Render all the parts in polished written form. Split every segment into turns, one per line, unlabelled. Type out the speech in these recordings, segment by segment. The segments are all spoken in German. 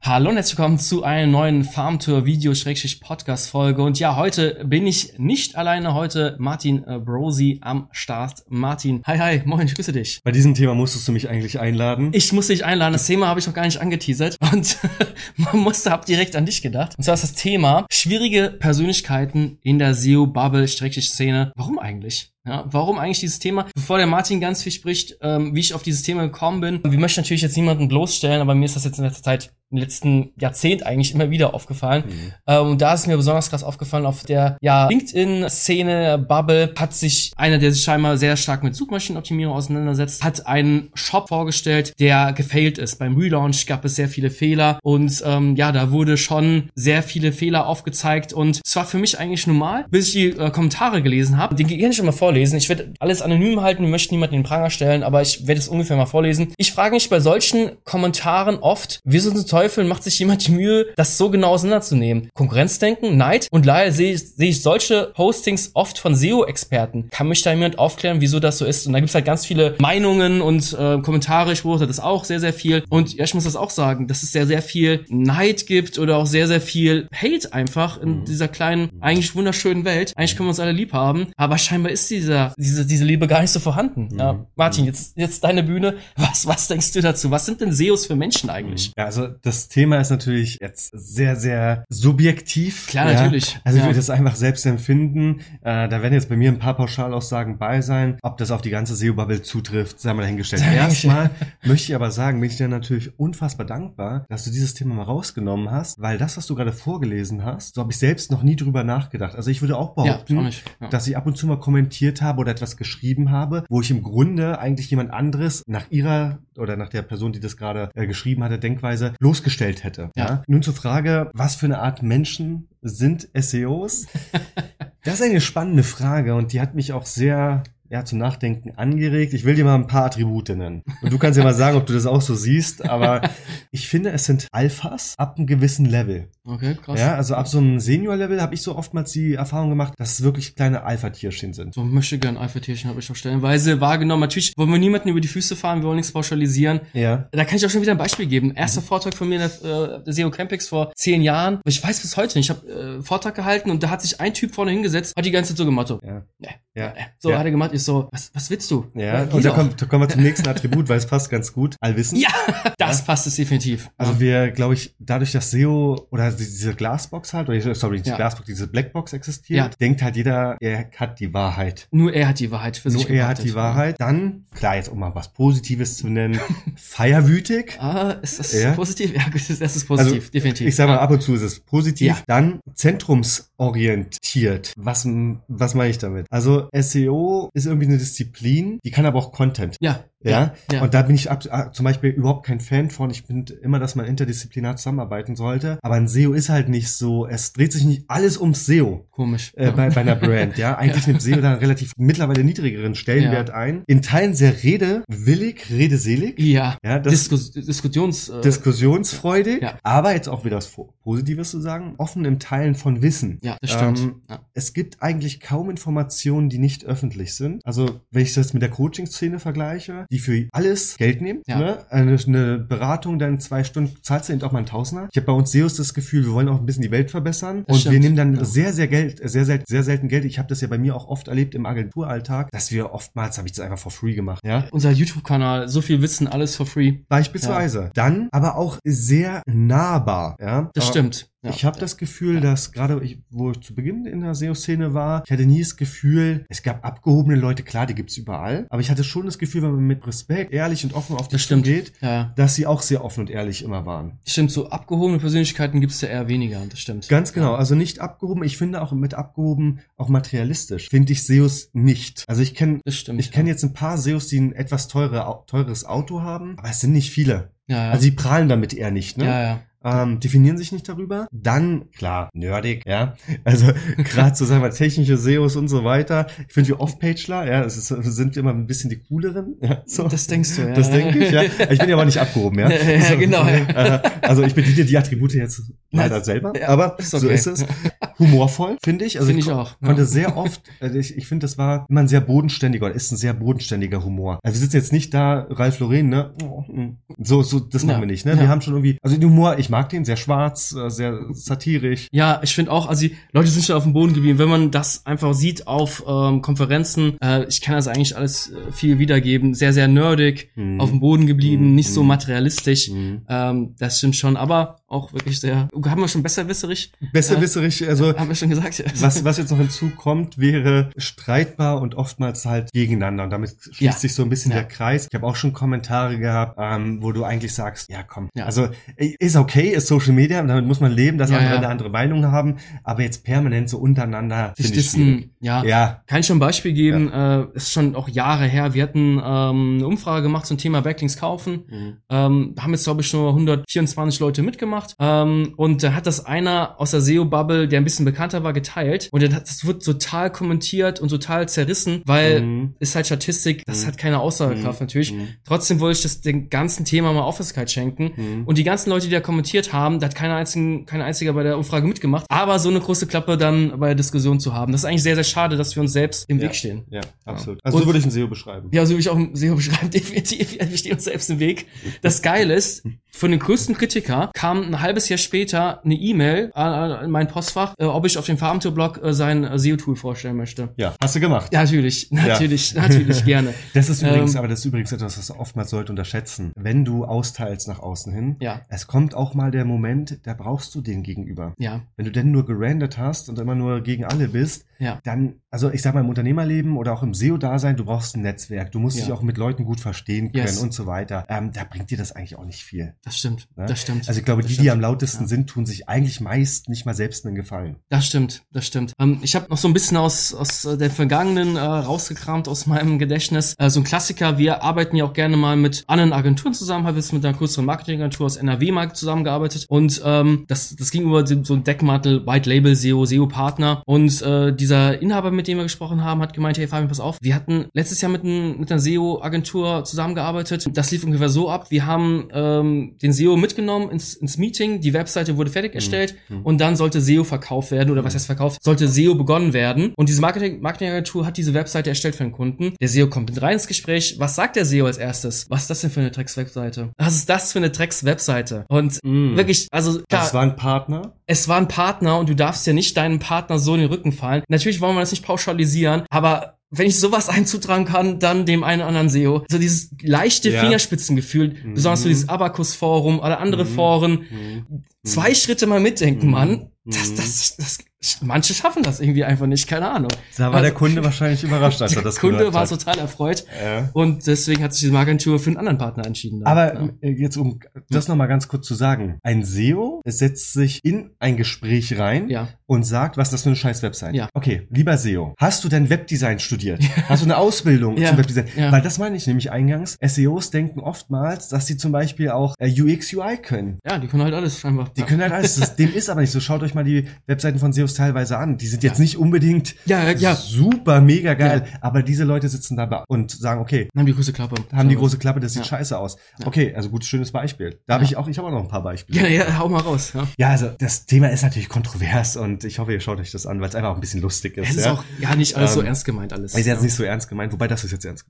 Hallo und herzlich willkommen zu einer neuen Farmtour-Video-Podcast-Folge. Und ja, heute bin ich nicht alleine, heute Martin Brosi am Start. Martin, hi, moin, ich grüße dich.
Bei diesem Thema musstest du mich eigentlich einladen.
Ich musste dich einladen, das Thema habe ich noch gar nicht angeteasert und hab direkt an dich gedacht. Und zwar ist das Thema schwierige Persönlichkeiten in der SEO-Bubble-Szene. Warum eigentlich? Ja, warum eigentlich dieses Thema? Bevor der Martin ganz viel spricht, wie ich auf dieses Thema gekommen bin. Wir möchten natürlich jetzt niemanden bloßstellen, aber mir ist das jetzt in letzter Zeit, im letzten Jahrzehnt eigentlich immer wieder aufgefallen. Und da ist mir besonders krass aufgefallen, auf der LinkedIn-Szene, Bubble, hat sich einer, der sich scheinbar sehr stark mit Suchmaschinenoptimierung auseinandersetzt, hat einen Shop vorgestellt, der gefailt ist. Beim Relaunch gab es sehr viele Fehler und da wurde schon sehr viele Fehler aufgezeigt und es war für mich eigentlich normal, bis ich die Kommentare gelesen habe. Den kann ich schon mal vorlesen. Ich werde alles anonym halten, ich möchte niemanden in den Pranger stellen, aber ich werde es ungefähr mal vorlesen. Ich frage mich bei solchen Kommentaren oft, wieso zum Teufel macht sich jemand die Mühe, das so genau auseinanderzunehmen? Konkurrenzdenken, Neid und leider sehe ich solche Postings oft von SEO-Experten. Kann mich da jemand aufklären, wieso das so ist? Und da gibt es halt ganz viele Meinungen und Kommentare, ich beobachte das auch sehr, sehr viel. Und ja, ich muss das auch sagen, dass es sehr, sehr viel Neid gibt oder auch sehr, sehr viel Hate einfach in dieser kleinen, eigentlich wunderschönen Welt. Eigentlich können wir uns alle lieb haben, aber scheinbar ist diese Liebe gar nicht so vorhanden. Ja, Martin, jetzt deine Bühne. Was denkst du dazu? Was sind denn SEOs für Menschen eigentlich?
Ja, also das Thema ist natürlich jetzt sehr, sehr subjektiv.
Klar, natürlich.
Also ich würde das einfach selbst empfinden. Da werden jetzt bei mir ein paar Pauschalaussagen bei sein. Ob das auf die ganze SEO-Bubble zutrifft, sei mal dahingestellt. Erstmal möchte ich aber sagen, bin ich dir natürlich unfassbar dankbar, dass du dieses Thema mal rausgenommen hast, weil das, was du gerade vorgelesen hast, so habe ich selbst noch nie drüber nachgedacht. Also ich würde auch behaupten, dass ich ab und zu mal kommentiert habe oder etwas geschrieben habe, wo ich im Grunde eigentlich jemand anderes nach ihrer oder nach der Person, die das gerade geschrieben hatte, Denkweise bloßgestellt hätte. Ja. Nun zur Frage, was für eine Art Menschen sind SEOs? Das ist eine spannende Frage und die hat mich auch sehr zum Nachdenken angeregt. Ich will dir mal ein paar Attribute nennen. Und du kannst ja mal sagen, ob du das auch so siehst, aber ich finde, es sind Alphas ab einem gewissen Level.
Okay, krass.
Ja, also ab so einem Senior-Level habe ich so oftmals die Erfahrung gemacht, dass es wirklich kleine Alpha-Tierchen sind.
So möchte gern Alpha-Tierchen, habe ich auch stellenweise wahrgenommen. Natürlich wollen wir niemanden über die Füße fahren, wir wollen nichts pauschalisieren. Ja. Da kann ich auch schon wieder ein Beispiel geben. Erster Vortrag von mir in der SEO Campix vor 10 Jahren. Ich weiß bis heute nicht. Ich habe Vortrag gehalten und da hat sich ein Typ vorne hingesetzt, hat die ganze Zeit so gemacht. So, hat er gemacht. Ich so, was willst du?
Ja, und da kommen wir zum nächsten Attribut, weil es passt ganz gut. Allwissen.
Ja, das passt es definitiv.
Also wir, glaube ich, dadurch, dass SEO oder diese Glassbox halt, oder Glassbox, diese Blackbox existiert, denkt halt jeder, er hat die Wahrheit.
Nur er hat die Wahrheit für sich
behauptet. Nur er hat die Wahrheit. Dann, klar, jetzt um mal was Positives zu nennen, feierwütig.
Ist das positiv? Ja, das ist positiv,
also,
definitiv.
Ich sag mal, ab und zu ist es positiv. Ja. Dann zentrumsorientiert. Was meine ich damit? Also SEO ist irgendwie eine Disziplin, die kann aber auch Content. Ja. Und da bin ich zum Beispiel überhaupt kein Fan von. Ich finde immer, dass man interdisziplinär zusammenarbeiten sollte. Aber ein SEO ist halt nicht so, es dreht sich nicht alles ums SEO.
Komisch.
Bei einer Brand, eigentlich nimmt SEO da einen relativ mittlerweile niedrigeren Stellenwert ein. In Teilen sehr redeselig.
Ja.
Diskussionsfreudig. Ja. Aber jetzt auch wieder was Positives zu sagen, offen im Teilen von Wissen.
Ja, das stimmt.
Es gibt eigentlich kaum Informationen, die nicht öffentlich sind. Also, wenn ich das mit der Coaching-Szene vergleiche, die für alles Geld nehmen. Ja. Ne? Eine Beratung dann 2 Stunden, zahlst du eben auch mal einen Tausender. Ich habe bei uns SEOs das Gefühl, wir wollen auch ein bisschen die Welt verbessern. Das stimmt. Wir nehmen dann sehr selten Geld. Ich habe das ja bei mir auch oft erlebt im Agenturalltag, dass wir oftmals, habe ich das einfach for free gemacht. Ja?
Unser YouTube-Kanal, so viel Wissen, alles for free.
Beispielsweise. Ja. Dann aber auch sehr nahbar. Ja?
Das stimmt.
Ja. Ich habe das Gefühl, dass gerade wo ich zu Beginn in der SEO-Szene war, ich hatte nie das Gefühl, es gab abgehobene Leute, klar, die gibt's überall, aber ich hatte schon das Gefühl, wenn man mit Respekt, ehrlich und offen auf die zugeht, dass sie auch sehr offen und ehrlich immer waren.
Stimmt, so abgehobene Persönlichkeiten gibt's ja eher weniger, das stimmt.
Ganz genau, also nicht abgehoben, ich finde auch mit abgehoben auch materialistisch, finde ich SEOs nicht. Also ich kenne jetzt ein paar SEOs, die ein etwas teures Auto haben, aber es sind nicht viele. Ja. Also die prahlen damit eher nicht, ne?
Ja.
Definieren sich nicht darüber. Dann, klar, nerdig, also gerade so, sagen wir, technische SEOs und so weiter. Ich finde, wir Off-Pageler, sind immer ein bisschen die cooleren. Ja, so.
Das denkst du,
Das denke ich, Ich bin ja aber nicht abgehoben,
Ja, genau.
Also ich bediene die Attribute jetzt leider selber, aber okay. So ist es. humorvoll, finde ich. Also
Finde ich auch.
Konnte sehr oft, ich finde, das war immer ein sehr bodenständiger, oder ist ein sehr bodenständiger Humor. Also wir sitzen jetzt nicht da, Ralf Lauren, ne? So, das machen wir nicht, ne? Wir haben schon irgendwie, also den Humor, ich mag den, sehr schwarz, sehr satirisch.
Ja, ich finde auch, also die Leute sind schon auf dem Boden geblieben. Wenn man das einfach sieht auf Konferenzen, ich kann das eigentlich alles viel wiedergeben, sehr, sehr nerdig, auf dem Boden geblieben, nicht so materialistisch. Das stimmt schon, aber auch wirklich sehr, haben wir schon besserwisserisch?
Besserwisserisch, also
haben wir schon gesagt.
was jetzt noch hinzukommt, wäre streitbar und oftmals halt gegeneinander. Und damit schließt sich so ein bisschen der Kreis. Ich habe auch schon Kommentare gehabt, wo du eigentlich sagst, ja komm, also ist okay, ist Social Media, und damit muss man leben, dass andere eine andere Meinung haben, aber jetzt permanent so untereinander finde ich schwierig. Kann ich schon ein Beispiel geben, ist schon auch Jahre her, wir hatten eine Umfrage gemacht zum Thema Backlinks kaufen, haben jetzt glaube ich nur 124 Leute mitgemacht, und da hat das einer aus der SEO-Bubble, der ein bisschen bekannter war, geteilt, und das wird total kommentiert und total zerrissen, weil ist halt Statistik, das hat keine Aussagekraft natürlich. Trotzdem wollte ich das dem ganzen Thema mal Aufmerksamkeit schenken, und die ganzen Leute, die da kommentiert haben, da hat kein einziger bei der Umfrage mitgemacht, aber so eine große Klappe dann bei der Diskussion zu haben, das ist eigentlich sehr, sehr schade, dass wir uns selbst im Weg stehen. Ja, absolut. Also so würde ich ein SEO beschreiben.
Ja, so würde ich auch ein SEO beschreiben, definitiv. Wir stehen uns selbst im Weg. Das Geile ist, von den größten Kritiker kam ein halbes Jahr später eine E-Mail in mein Postfach, ob ich auf dem Farmtour-Blog sein SEO-Tool vorstellen möchte.
Ja, hast du gemacht.
Ja, natürlich gerne.
Das ist übrigens etwas, was oftmals Leute unterschätzen. Wenn du austeilst nach außen hin, es kommt auch mal der Moment, da brauchst du den Gegenüber.
Ja.
Wenn du denn nur gerandet hast und immer nur gegen alle bist, dann, also ich sag mal im Unternehmerleben oder auch im SEO-Dasein, du brauchst ein Netzwerk, du musst dich auch mit Leuten gut verstehen können und so weiter. Da bringt dir das eigentlich auch nicht viel.
Das stimmt,
ne?
Das stimmt.
Also ich glaube, die am lautesten sind, tun sich eigentlich meist nicht mal selbst einen Gefallen.
Das stimmt. Ich habe noch so ein bisschen aus der Vergangenen rausgekramt aus meinem Gedächtnis. So ein Klassiker, wir arbeiten ja auch gerne mal mit anderen Agenturen zusammen, habe jetzt mit einer größeren Marketingagentur aus NRW mal zusammengearbeitet, und das ging über so ein Deckmantel, White Label SEO-Partner, und dieser Inhaber, mit dem wir gesprochen haben, hat gemeint, hey Fabian, pass auf, wir hatten letztes Jahr mit einer SEO-Agentur zusammengearbeitet. Das lief ungefähr so ab, wir haben den SEO mitgenommen ins Meeting, die Webseite wurde fertig erstellt, und dann sollte SEO verkauft werden, oder was heißt verkauft, sollte SEO begonnen werden, und diese Marketingagentur hat diese Webseite erstellt für den Kunden. Der SEO kommt mit rein ins Gespräch. Was sagt der SEO als erstes? Was ist das denn für eine Drecks-Webseite? Was ist das für eine Drecks-Webseite? Und wirklich, also klar,
das war ein Partner?
Es war ein Partner, und du darfst ja nicht deinem Partner so in den Rücken fallen. Natürlich wollen wir das nicht pauschalisieren, aber wenn ich sowas einzutragen kann, dann dem einen oder anderen SEO. So dieses leichte Fingerspitzengefühl, besonders so dieses Abacus-Forum oder andere Foren. 2 Schritte mal mitdenken, Mann. Manche schaffen das irgendwie einfach nicht, keine Ahnung.
Da war der Kunde wahrscheinlich überrascht, als er das gehört hat.
Der Kunde war total erfreut. Und deswegen hat sich diese Agentur für einen anderen Partner entschieden.
Aber jetzt, um das nochmal ganz kurz zu sagen. Ein SEO setzt sich in ein Gespräch rein und sagt, was ist das für eine scheiß Website? Ja. Okay, lieber SEO, hast du denn Webdesign studiert? Hast du eine Ausbildung zum Webdesign? Weil das meine ich nämlich eingangs. SEOs denken oftmals, dass sie zum Beispiel auch UX, UI können.
Ja, die können halt alles scheinbar.
Die können halt alles. Dem ist aber nicht so. Schaut euch mal die Webseiten von SEOs teilweise an. Die sind jetzt nicht unbedingt super, mega geil, aber diese Leute sitzen da und sagen, okay,
haben die große Klappe.
Das sieht scheiße aus. Okay, also gutes, schönes Beispiel. Da habe ich auch noch ein paar Beispiele.
Ja, hau mal raus.
Ja, also das Thema ist natürlich kontrovers, und ich hoffe, ihr schaut euch das an, weil es einfach auch ein bisschen lustig ist.
Es ist auch nicht alles so ernst gemeint alles.
Ist jetzt nicht so ernst gemeint, wobei das ist jetzt ernst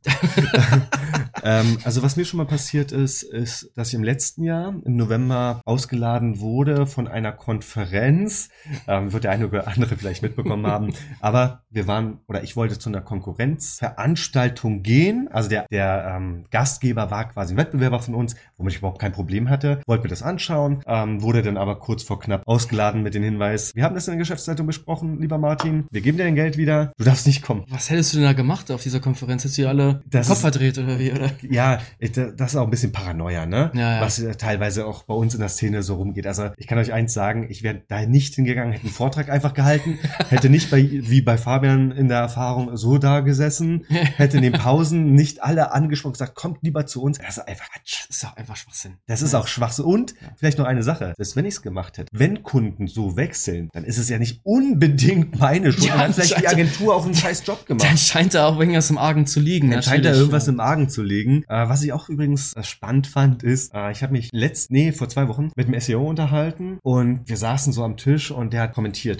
gemeint. Also was mir schon mal passiert ist, dass ich im letzten Jahr im November ausgeladen wurde von einer Konferenz. Wird der eine oder andere vielleicht mitbekommen haben. Aber ich wollte zu einer Konkurrenzveranstaltung gehen. Also der Gastgeber war quasi ein Wettbewerber von uns, womit ich überhaupt kein Problem hatte. Wollte mir das anschauen, wurde dann aber kurz vor knapp ausgeladen mit dem Hinweis, wir haben das in der Geschäftsleitung besprochen, lieber Martin, wir geben dir dein Geld wieder, du darfst nicht kommen.
Was hättest du denn da gemacht auf dieser Konferenz? Hättest du dir alle den Kopf verdreht oder wie? Oder?
Ja, das ist auch ein bisschen Paranoia, ne?
Ja.
Was teilweise auch bei uns in der Szene so rumgeht. Also ich kann euch eins sagen, ich wäre da nicht hingegangen, hätte einen Vortrag einfach gehalten, hätte nicht wie bei Fabian in der Erfahrung so da gesessen, hätte in den Pausen nicht alle angesprochen, gesagt, kommt lieber zu uns. Das ist einfach Quatsch.
Das ist auch einfach Schwachsinn.
Das ist auch Schwachsinn. Und vielleicht noch eine Sache, dass wenn ich es gemacht hätte, wenn Kunden so wechseln, dann ist es ja nicht unbedingt meine Schuld. Dann hat vielleicht die Agentur auch einen scheiß Job gemacht.
Dann scheint da auch irgendwas im Argen zu liegen.
Dann scheint da irgendwas im Argen zu liegen. Was ich auch übrigens spannend fand, ist, ich habe mich vor 2 Wochen mit dem SEO unterhalten, und wir saßen so am Tisch und der hat kommentiert.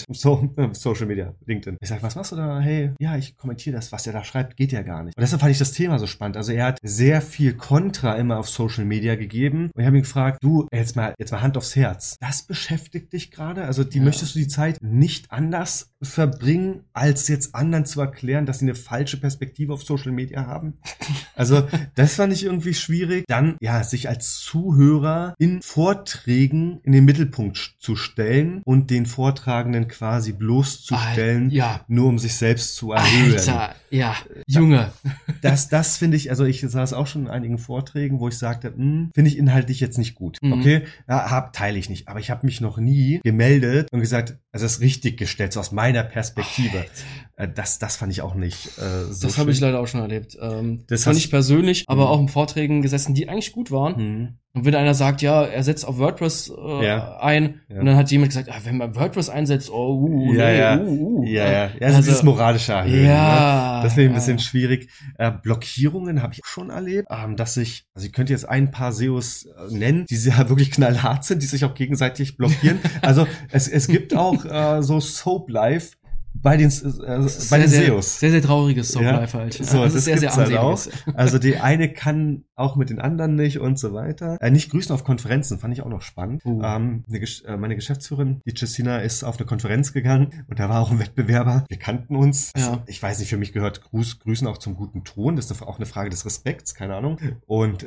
Social Media, LinkedIn. Ich sag, was machst du da? Hey, ja, ich kommentiere das, was er da schreibt, geht ja gar nicht. Und deshalb fand ich das Thema so spannend. Also er hat sehr viel Kontra immer auf Social Media gegeben. Und ich habe ihn gefragt, du, jetzt mal Hand aufs Herz. Das beschäftigt dich gerade? Also möchtest du die Zeit nicht anders verbringen, als jetzt anderen zu erklären, dass sie eine falsche Perspektive auf Social Media haben? Also das fand ich irgendwie schwierig. Dann, ja, sich als Zuhörer in Vorträgen in den Mittelpunkt zu stellen und den Vortragenden quasi bloßzustellen, nur um sich selbst zu erhöhen.
Alter, ja, Junge.
Das finde ich, also ich saß auch schon in einigen Vorträgen, wo ich sagte, finde ich inhaltlich jetzt nicht gut. Okay, teile ich nicht. Aber ich habe mich noch nie gemeldet und gesagt, also das ist richtig gestellt, so aus meiner Perspektive. Das fand ich auch nicht so. Das
habe ich leider auch schon erlebt. Das fand ich persönlich, aber auch in Vorträgen gesessen, die eigentlich gut waren. Und wenn einer sagt, ja, er setzt auf WordPress ein, und dann hat jemand gesagt, wenn man WordPress einsetzt,
also dieses moralische Erhöhen. Ne? Das finde ich ein bisschen schwierig. Blockierungen habe ich schon erlebt, dass ich könnte jetzt ein paar SEOs nennen, die sehr wirklich knallhart sind, die sich auch gegenseitig blockieren. Also es gibt auch so Soap Life bei den SEOs.
Sehr, sehr trauriges Soap Life halt.
So, das ist sehr, sehr ansehliches. Halt also die eine kann auch mit den anderen nicht und so weiter. Nicht grüßen auf Konferenzen, fand ich auch noch spannend. Meine Geschäftsführerin, die Jessina, ist auf eine Konferenz gegangen und da war auch ein Wettbewerber. Wir kannten uns. Also, ich weiß nicht, für mich gehört Grüßen auch zum guten Ton. Das ist auch eine Frage des Respekts, keine Ahnung. Und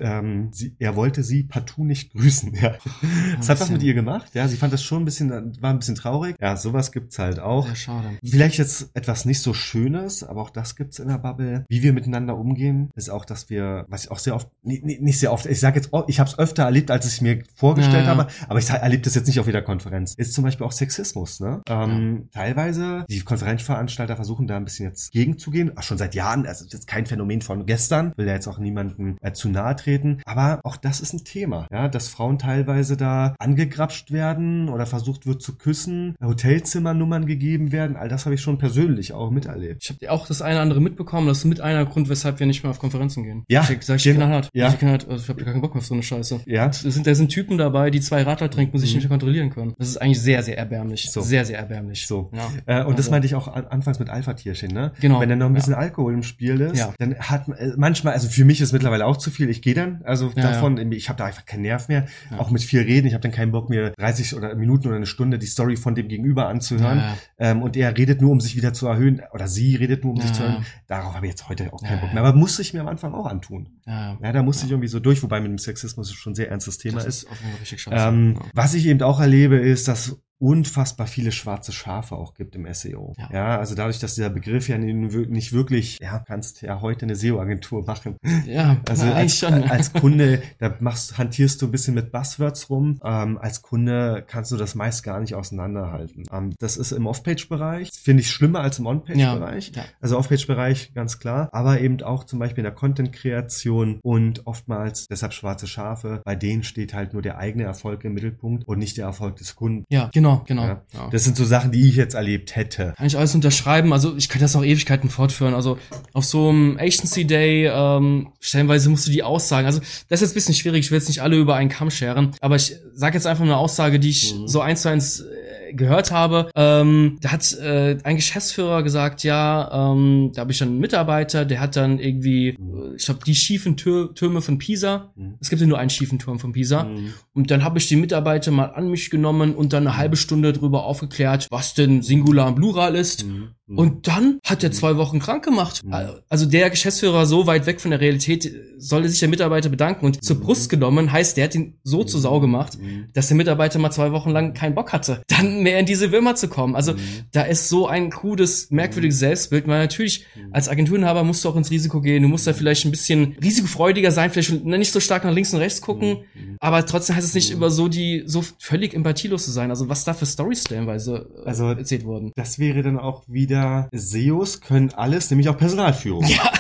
er wollte sie partout nicht grüßen. Ja. Das hat was mit ihr gemacht. Ja, sie fand das schon war ein bisschen traurig. Ja, sowas gibt's halt auch.
Sehr schade.
Vielleicht jetzt etwas nicht so Schönes, aber auch das gibt's in der Bubble. Wie wir miteinander umgehen, ist auch, dass wir, was ich auch sehr oft, nicht sehr oft, ich sage jetzt, ich habe es öfter erlebt, als ich es mir vorgestellt habe, aber ich erlebe das jetzt nicht auf jeder Konferenz. Ist zum Beispiel auch Sexismus, ne? Teilweise, die Konferenzveranstalter versuchen da ein bisschen jetzt gegenzugehen, auch schon seit Jahren, also das ist jetzt kein Phänomen von gestern, will ja jetzt auch niemandem zu nahe treten, aber auch das ist ein Thema, ja, dass Frauen teilweise da angegrapscht werden oder versucht wird zu küssen, Hotelzimmernummern gegeben werden, all das habe ich schon persönlich auch miterlebt.
Ich habe auch das eine oder andere mitbekommen, das ist mit einer Grund, weshalb wir nicht mehr auf Konferenzen gehen.
Ja.
Ich knallhart. Ich habe gar keinen Bock mehr auf so eine Scheiße.
Ja.
Da sind Typen dabei, die 2 Radler trinken und sich nicht mehr kontrollieren können. Das ist eigentlich sehr, sehr erbärmlich.
So.
Sehr, sehr erbärmlich.
So. Ja. Und das meinte ich auch anfangs mit Alpha-Tierchen, ne?
Genau.
Wenn dann noch ein bisschen Alkohol im Spiel ist, dann hat man manchmal, also für mich ist mittlerweile auch zu viel, ich gehe dann, davon, ich habe da einfach keinen Nerv mehr, auch mit viel reden, ich habe dann keinen Bock mir 30 oder Minuten oder eine Stunde die Story von dem Gegenüber anzuhören. Und er redet nur, um sich wieder zu erhöhen, oder sie redet nur, um sich zu erhöhen. Darauf habe ich jetzt heute auch keinen Bock mehr. Aber musste ich mir am Anfang auch antun. Da musste ich irgendwie so durch, wobei mit dem Sexismus schon ein sehr ernstes Thema ist.
Auf jeden Fall richtig scheiße.
Was ich eben auch erlebe, ist, dass unfassbar viele schwarze Schafe auch gibt im SEO. Ja, also dadurch, dass dieser Begriff ja nicht wirklich, kannst ja heute eine SEO-Agentur machen.
Ja,
also als Kunde, hantierst du ein bisschen mit Buzzwords rum. Als Kunde kannst du das meist gar nicht auseinanderhalten. Das ist im Off-Page-Bereich, finde ich schlimmer als im On-Page-Bereich. Ja. Also Off-Page-Bereich ganz klar, aber eben auch zum Beispiel in der Content-Kreation und oftmals deshalb schwarze Schafe. Bei denen steht halt nur der eigene Erfolg im Mittelpunkt und nicht der Erfolg des Kunden.
Ja, genau.
Ja. Das sind so Sachen, die ich jetzt erlebt hätte.
Kann ich alles unterschreiben, also ich kann das noch Ewigkeiten fortführen, also auf so einem Agency Day, stellenweise musst du die Aussagen, also das ist jetzt ein bisschen schwierig, ich will jetzt nicht alle über einen Kamm scheren, aber ich sage jetzt einfach eine Aussage, die ich so 1:1 gehört habe. Da hat ein Geschäftsführer gesagt, da habe ich dann einen Mitarbeiter, der hat dann irgendwie, ich glaube, die schiefen Türme von Pisa. Es gibt ja nur einen schiefen Turm von Pisa. Und dann habe ich die Mitarbeiter mal an mich genommen und dann eine halbe Stunde drüber aufgeklärt, was denn Singular und Plural ist. Und dann hat er 2 Wochen krank gemacht. Also der Geschäftsführer so weit weg von der Realität, sollte sich der Mitarbeiter bedanken und zur Brust genommen, heißt, der hat ihn so zur Sau gemacht, dass der Mitarbeiter mal 2 Wochen lang keinen Bock hatte, dann mehr in diese Firma zu kommen. Also da ist so ein krudes, merkwürdiges Selbstbild, weil natürlich als Agenturinhaber musst du auch ins Risiko gehen, du musst da vielleicht ein bisschen risikofreudiger sein, vielleicht nicht so stark nach links und rechts gucken, aber trotzdem heißt es nicht über so völlig empathielos zu sein. Also was da für Storys stellenweise erzählt wurden.
Das wäre dann auch wieder, SEOs können alles, nämlich auch Personalführung.
Ja,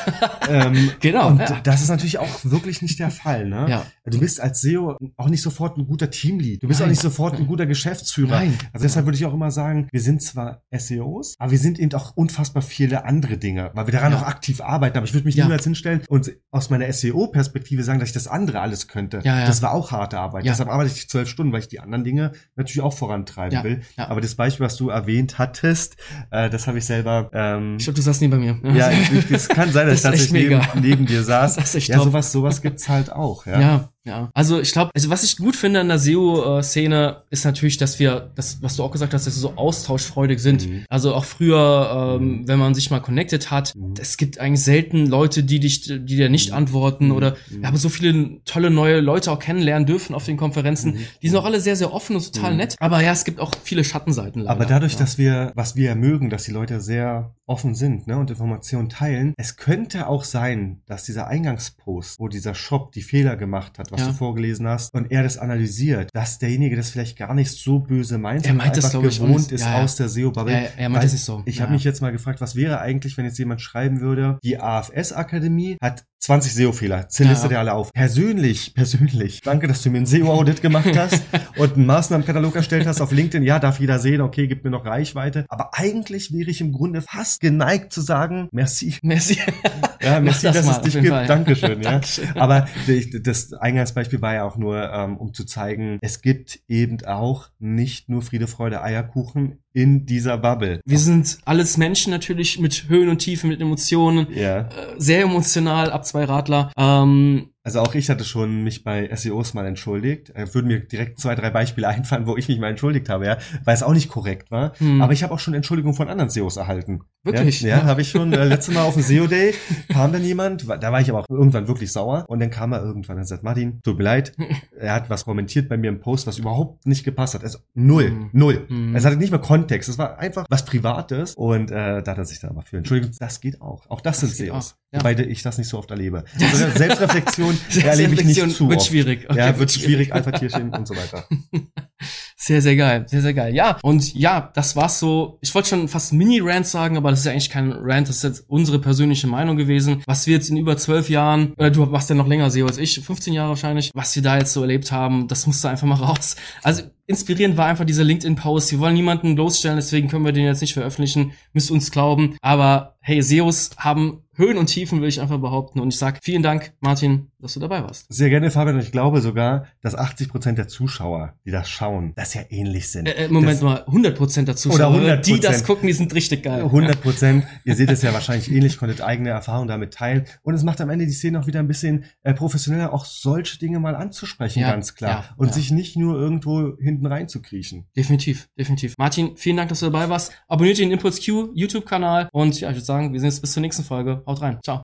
genau.
Und das ist natürlich auch wirklich nicht der Fall, ne?
Ja.
Du bist als SEO auch nicht sofort ein guter Teamlead. Du bist auch nicht sofort ein guter Geschäftsführer. Also deshalb würde ich auch immer sagen, wir sind zwar SEOs, aber wir sind eben auch unfassbar viele andere Dinge, weil wir daran auch aktiv arbeiten. Aber ich würde mich niemals hinstellen und aus meiner SEO-Perspektive sagen, dass ich das andere alles könnte. Das war auch auch harte Arbeit.
Ja.
Deshalb arbeite ich 12 Stunden, weil ich die anderen Dinge natürlich auch vorantreiben will.
Ja.
Aber das Beispiel, was du erwähnt hattest, das habe ich selber.
Ich glaube, du saßt neben bei mir.
Ja, es kann sein, dass ich tatsächlich neben dir saß.
Das ist echt
ja,
top.
sowas gibt's halt auch. Ja.
Also ich glaube, was ich gut finde an der SEO-Szene ist natürlich, dass wir, das, was du auch gesagt hast, dass wir so austauschfreudig sind. Also auch früher, wenn man sich mal connected hat, es gibt eigentlich selten Leute, die dir nicht antworten oder wir haben so viele tolle neue Leute auch kennenlernen dürfen auf den Konferenzen. Die sind auch alle sehr, sehr offen und total nett. Aber ja, es gibt auch viele Schattenseiten leider.
Aber dadurch, dass was wir mögen, dass die Leute sehr offen sind, ne, und Informationen teilen, es könnte auch sein, dass dieser Eingangspost, wo dieser Shop die Fehler gemacht hat, was du vorgelesen hast, und er das analysiert, dass derjenige das vielleicht gar nicht so böse meint,
er meint das,
einfach gewohnt ist aus der SEO-Bubble.
Ja, er meint das nicht so.
Ich habe mich jetzt mal gefragt, was wäre eigentlich, wenn jetzt jemand schreiben würde, die AFS-Akademie hat 20 SEO-Fehler. Listet ihr alle auf. Persönlich. Danke, dass du mir ein SEO-Audit gemacht hast und einen Maßnahmenkatalog erstellt hast auf LinkedIn. Ja, darf jeder sehen, okay, gibt mir noch Reichweite. Aber eigentlich wäre ich im Grunde fast geneigt zu sagen, merci. Ja, merci, dass es dich gibt. Dankeschön, ja. Aber das Eingangsbeispiel war ja auch nur, um zu zeigen, es gibt eben auch nicht nur Friede, Freude, Eierkuchen in dieser Bubble.
Wir sind alles Menschen natürlich mit Höhen und Tiefen, mit Emotionen.
Ja.
Sehr emotional, ab 2 Radler.
Also auch ich hatte schon mich bei SEOs mal entschuldigt. Würden mir direkt 2, 3 Beispiele einfallen, wo ich mich mal entschuldigt habe, ja, weil es auch nicht korrekt war. Aber ich habe auch schon Entschuldigungen von anderen SEOs erhalten.
Wirklich?
Ja, habe ich schon. Letztes Mal auf dem SEO-Day kam dann jemand, da war ich aber auch irgendwann wirklich sauer. Und dann kam er irgendwann und sagt, Martin, tut mir leid, er hat was kommentiert bei mir im Post, was überhaupt nicht gepasst hat. Also null. Es hatte nicht mal Kontext, es war einfach was Privates. Und da hat er sich dann aber für entschuldigt. Das geht auch. Auch das sind SEOs. Ja. Wobei ich das nicht so oft erlebe. Also Selbstreflexion erlebe ich nicht zu
wird
oft.
Schwierig. Okay,
ja, wird schwierig, Alpha-Tierchen und so weiter.
Sehr, sehr geil. Sehr, sehr geil. Ja, und ja, das war's so. Ich wollte schon fast Mini-Rant sagen, aber das ist ja eigentlich kein Rant, das ist jetzt unsere persönliche Meinung gewesen. Was wir jetzt in über 12 Jahren, oder du warst ja noch länger SEO als ich, 15 Jahre wahrscheinlich, was wir da jetzt so erlebt haben, das musste einfach mal raus. Also inspirierend war einfach dieser LinkedIn-Post. Wir wollen niemanden bloßstellen, deswegen können wir den jetzt nicht veröffentlichen. Müsst uns glauben. Aber hey, SEOs haben Höhen und Tiefen, will ich einfach behaupten. Und ich sag vielen Dank, Martin, dass du dabei warst.
Sehr gerne, Fabian. Und ich glaube sogar, dass 80% der Zuschauer, die das schauen, das ja ähnlich sind.
Moment mal, 100% der Zuschauer,
oder 100%,
die das gucken, die sind richtig geil.
100%. Ihr seht es ja wahrscheinlich ähnlich, konntet eigene Erfahrungen damit teilen. Und es macht am Ende die Szene auch wieder ein bisschen professioneller, auch solche Dinge mal anzusprechen, ganz klar. Und sich nicht nur irgendwo hinten reinzukriechen.
Definitiv. Martin, vielen Dank, dass du dabei warst. Abonniert den Impulse Q YouTube-Kanal. Und ja, ich würde sagen, wir sehen uns bis zur nächsten Folge. Haut rein. Ciao.